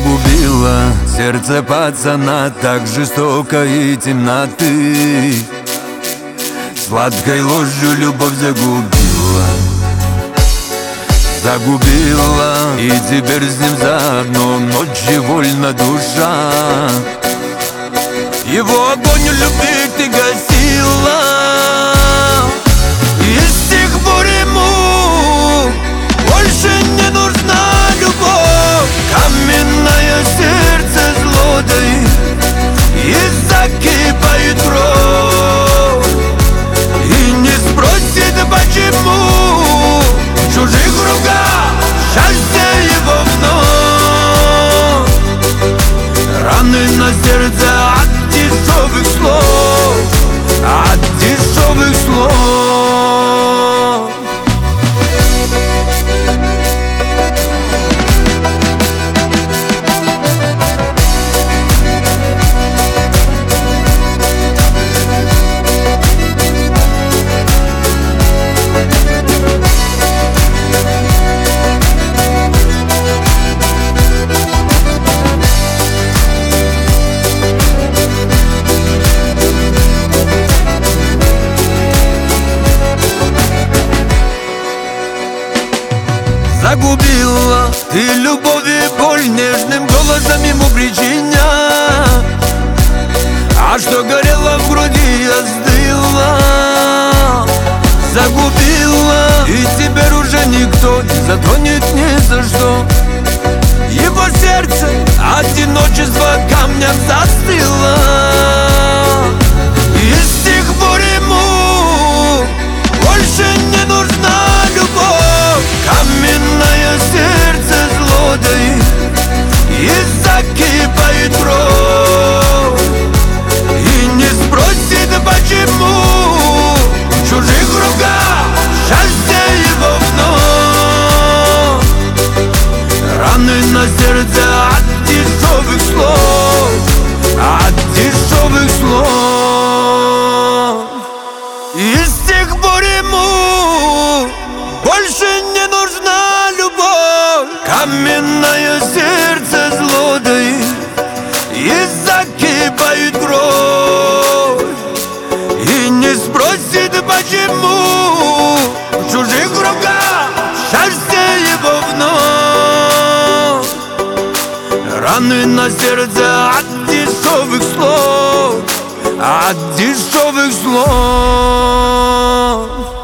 Загубила сердце пацана так жестоко и темноты. Сладкой ложью любовь загубила. Загубила, и теперь с ним заодно ночью вольна душа. Его огонь любви ты гасила, и с тех пор ему больше не нужна любовь. Каменное сердце злодой, и закипает кровь, и не спросит почему. В чужих руках счастье его вновь. Раны на сердце от дешевых слов, от дешевых слов. Загубила ты любовь и боль, нежным голосом ему причиня. А что горело в груди, остыло. Загубила, и теперь уже никто не затронет ни за что. Его сердце одиночество камнем застыло, и с тех пор ему больше не нужна любовь. Каменное сердце злодой, и закипает кровь, и не спросит почему. В чужих руках счастье его вновь. Раны на сердце от дешевых слов, от дешевых слов. И с тех пор ему больше не нужна любовь. Каменное сердце злодой, и закипает кровь, и не спросит почему. В чужих руках счастье его вновь. Раны на сердце от дешевых слов, от дешевых слов.